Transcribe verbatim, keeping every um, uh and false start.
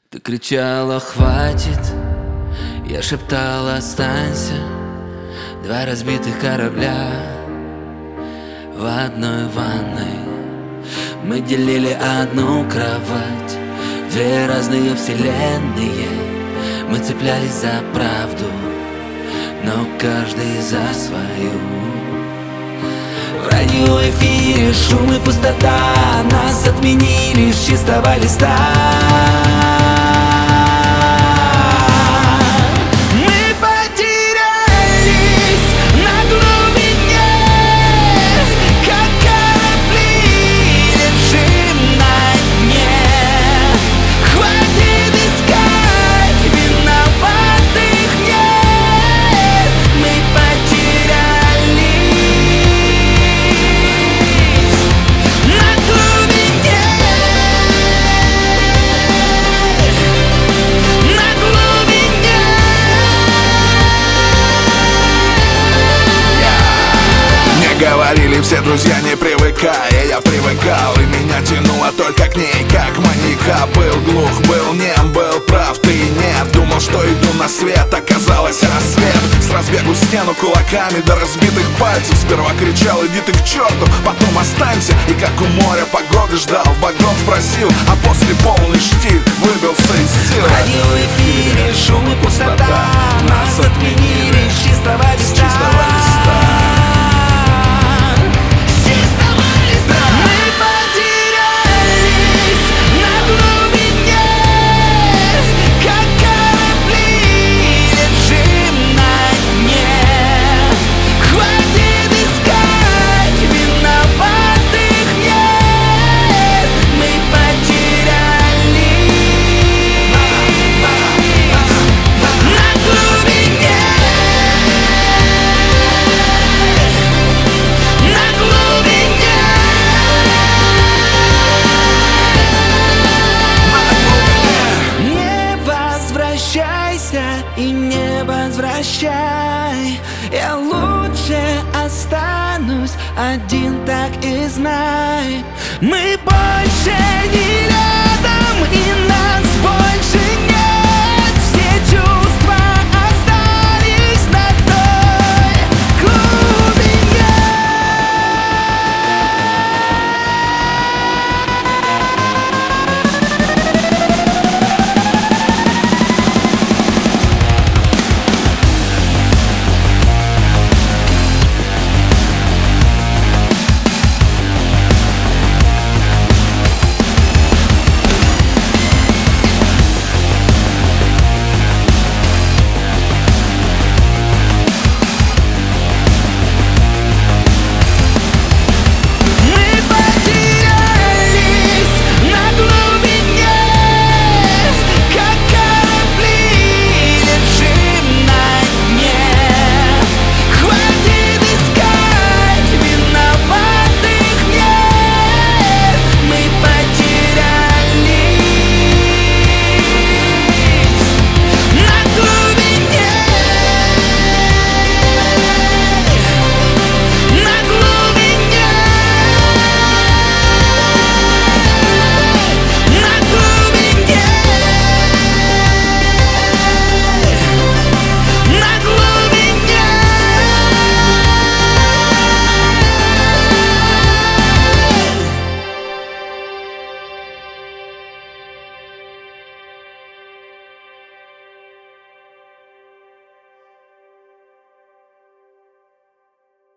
Ты кричала «хватит», я шептала «останься». Два разбитых корабля в одной ванной. Мы делили одну кровать, две разные вселенные. Мы цеплялись за правду, но каждый за свою. В радиоэфире шум и пустота, нас отменили с чистого листа. Говорили все друзья, не привыкая, я привыкал, и меня тянуло только к ней, как маньяка. Был глух, был нем, был прав, ты нет. Думал, что иду на свет, оказалось рассвет. С разбегу стену кулаками до разбитых пальцев. Сперва кричал, иди ты к черту, потом останься. И как у моря погоды ждал, богов просил, а после полный штиль выбился из сил. В радиоэфире шум и пустота, нас отменили с чистого листа. И не возвращай, я лучше останусь один, так и знай. Мы больше не летим.